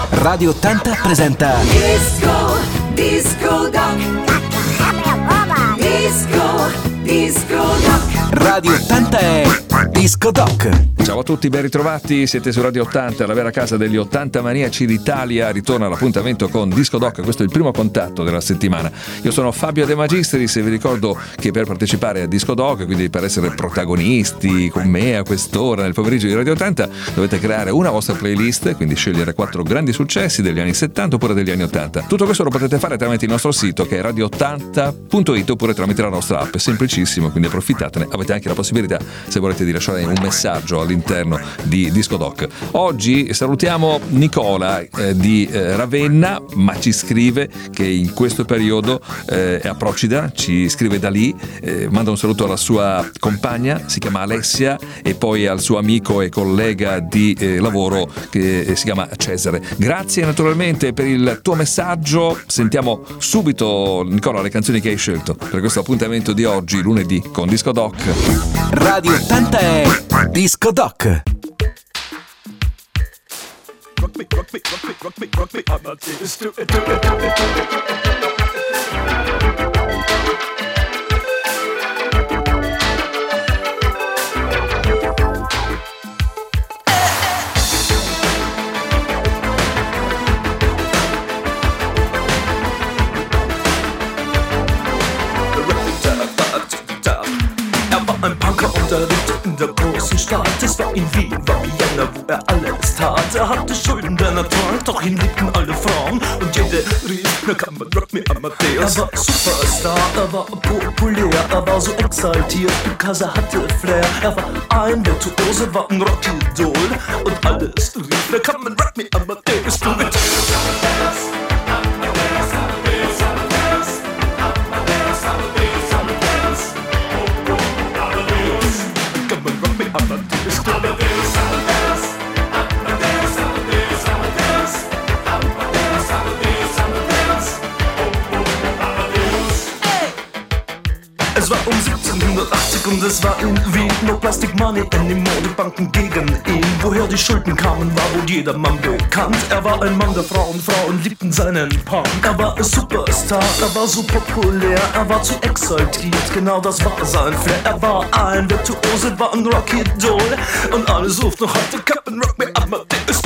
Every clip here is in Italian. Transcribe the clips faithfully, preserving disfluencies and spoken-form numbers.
Radio ottanta presenta Disco, Disco Doc. Disco, Disco Doc. Radio ottanta è Disco Doc. Ciao a tutti, ben ritrovati, siete su Radio ottanta, la vera casa degli ottanta maniaci d'Italia. Ritorna l'appuntamento con Disco Doc, questo è il primo contatto della settimana. Io sono Fabio De Magistris e vi ricordo che per partecipare a Disco Doc, quindi per essere protagonisti con me a quest'ora nel pomeriggio di Radio ottanta, dovete creare una vostra playlist, quindi scegliere quattro grandi successi degli anni settanta oppure degli anni ottanta. Tutto questo lo potete fare tramite il nostro sito che è radio ottanta punto it oppure tramite la nostra app, è semplicissimo, quindi approfittatene. Avete anche la possibilità, se volete, di lasciare un messaggio all'interno di Disco Doc. Oggi salutiamo Nicola eh, di eh, Ravenna, ma ci scrive che in questo periodo eh, è a Procida, ci scrive da lì, eh, manda un saluto alla sua compagna, si chiama Alessia, e poi al suo amico e collega di eh, lavoro che eh, si chiama Cesare. Grazie naturalmente per il tuo messaggio. Sentiamo subito, Nicola, le canzoni che hai scelto per questo appuntamento di oggi, lunedì, con Disco Doc. Radio ottanta è Disco Doc. Rock me, rock me, rock me, rock me, rock me, I'm not this do it, do it, do it, do it. Ein Punker unterrichtete in der großen Stadt. Es war in Wien, war Vienna, wo er alles tat. Er hatte Schulden der Natur, doch ihn liebten alle Frauen. Und jede rief, na kann man rock me Amadeus. Er war Superstar, er war populär, er war so exaltiert, because er hatte Flair. Er war ein Virtuose, war ein Rockidol. Und alles rief, na kann man rock me Amadeus. Du mit Es war um siebzehnhundertachtzig und es war in Wien. No Plastic Money anymore, die Banken gegen ihn. Woher die Schulden kamen, war wohl jedermann bekannt. Er war ein Mann der Frauen, Frauen liebten seinen Punk. Er war ein Superstar, er war so populär, er war zu exaltiert, genau das war sein Flair. Er war ein Virtuose, war ein Rockidol. Und alle suchten noch heute Captain Rock me Amadeus.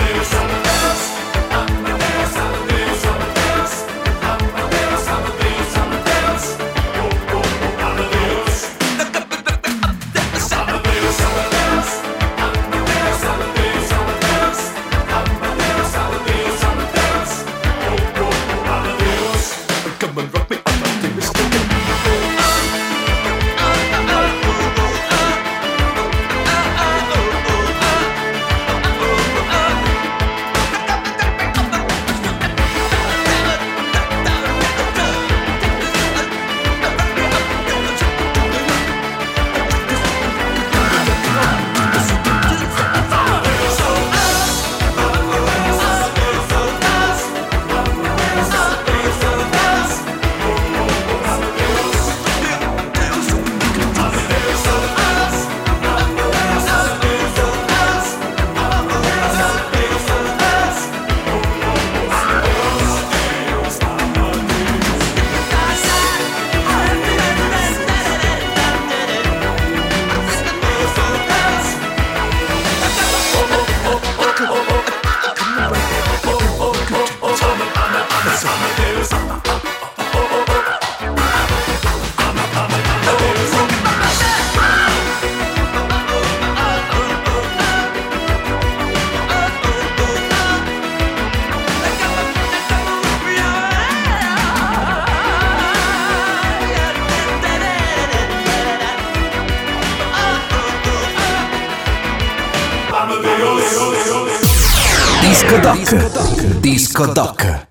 Disco Doc. Disco Doc.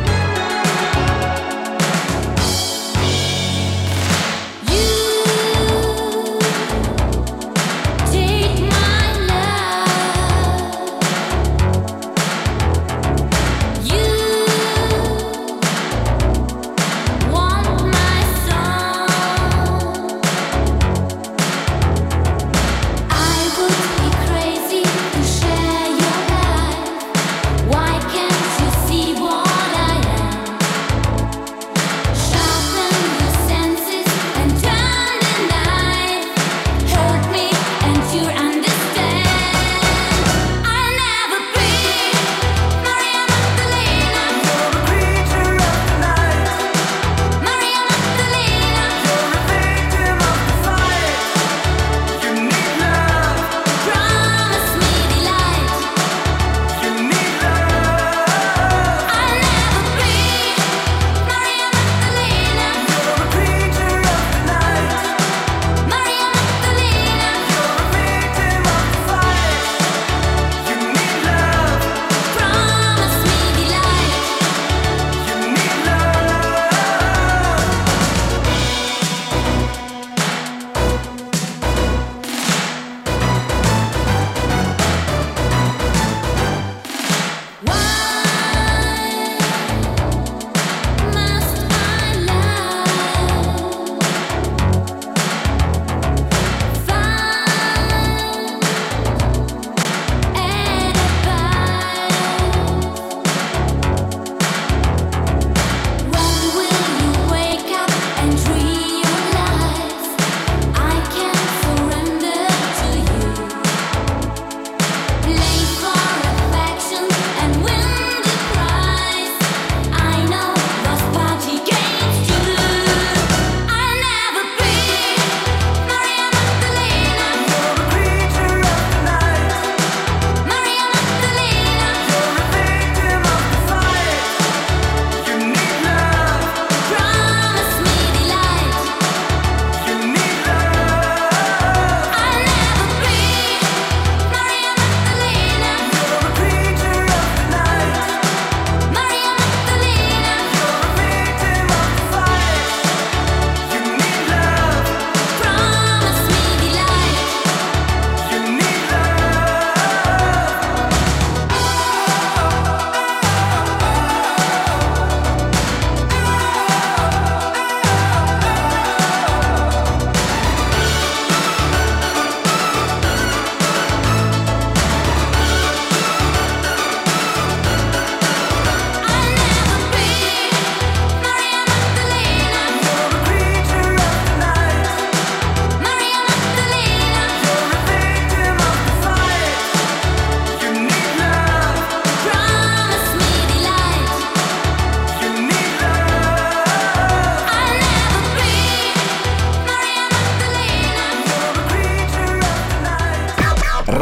You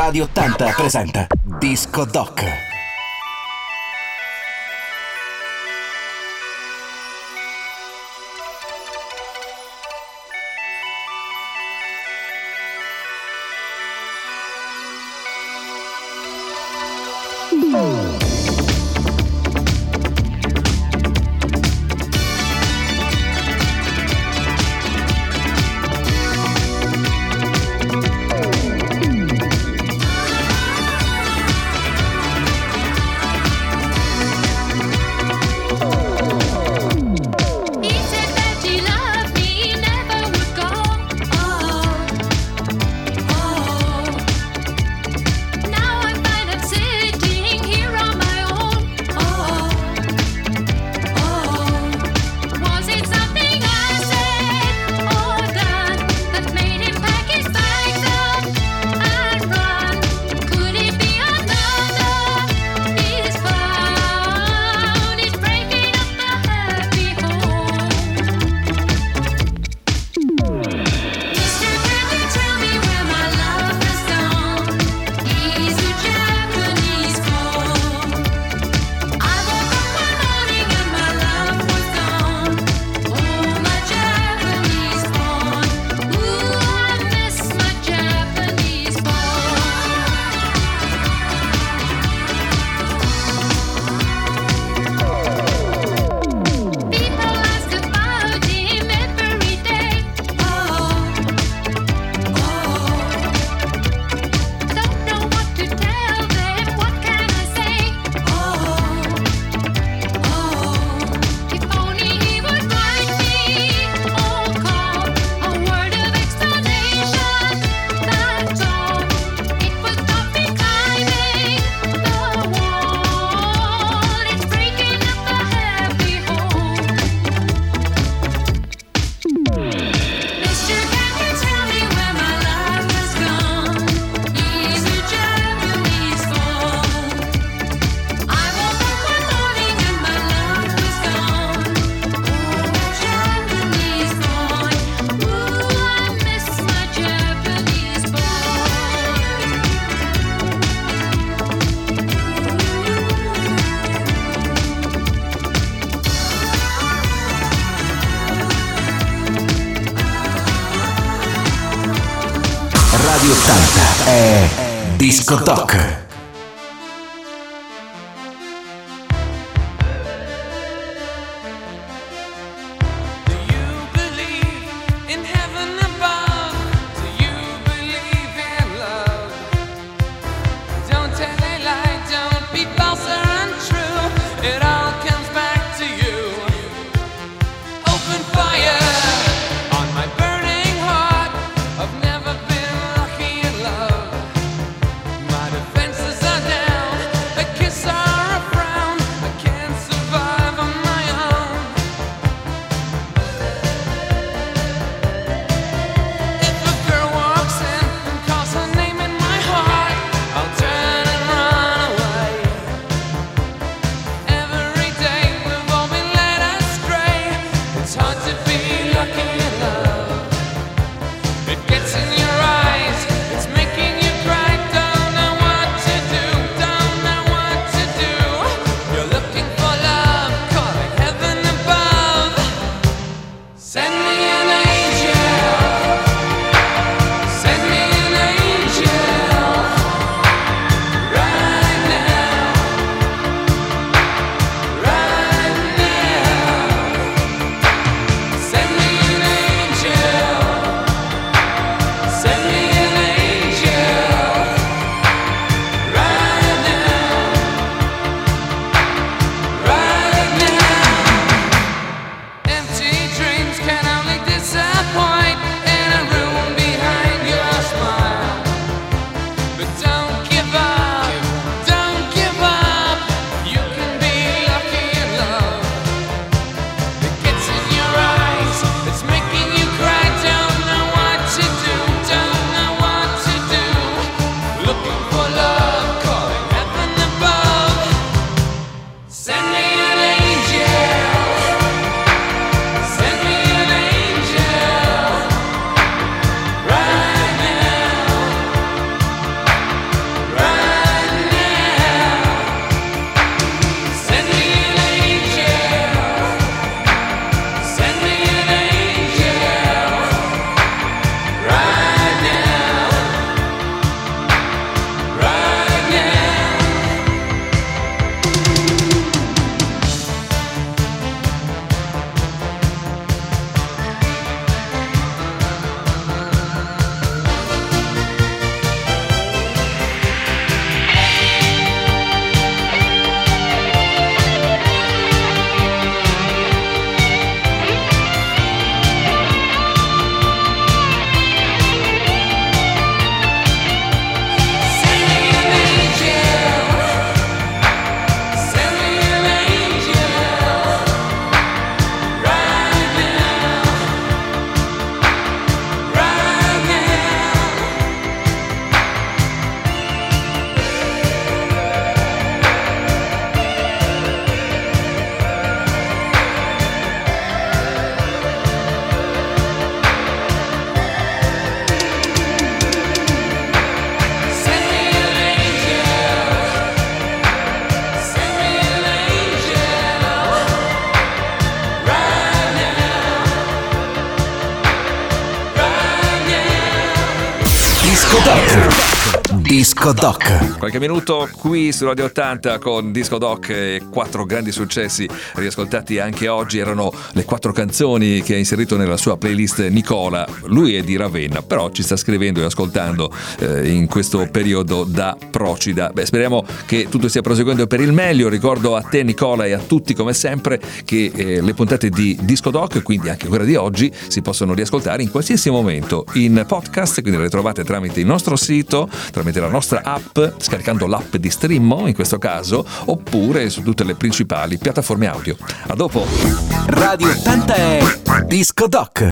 Radio ottanta presenta Disco Doc. Radio ottanta è Disco Doc. Defense Disco Doc. Disco Doc. Qualche minuto qui su Radio ottanta con Disco Doc e quattro grandi successi riascoltati anche oggi. Erano le quattro canzoni che ha inserito nella sua playlist Nicola. Lui è di Ravenna, però ci sta scrivendo e ascoltando eh, in questo periodo da Procida. Beh, speriamo che tutto stia proseguendo per il meglio. Ricordo a te Nicola e a tutti come sempre che eh, le puntate di Disco Doc, quindi anche quella di oggi, si possono riascoltare in qualsiasi momento in podcast, quindi le trovate tramite il nostro sito, tramite la nostra app, scaricando l'app di Streammo in questo caso, oppure su tutte le principali piattaforme audio. A dopo! Radio ottanta è Disco Doc.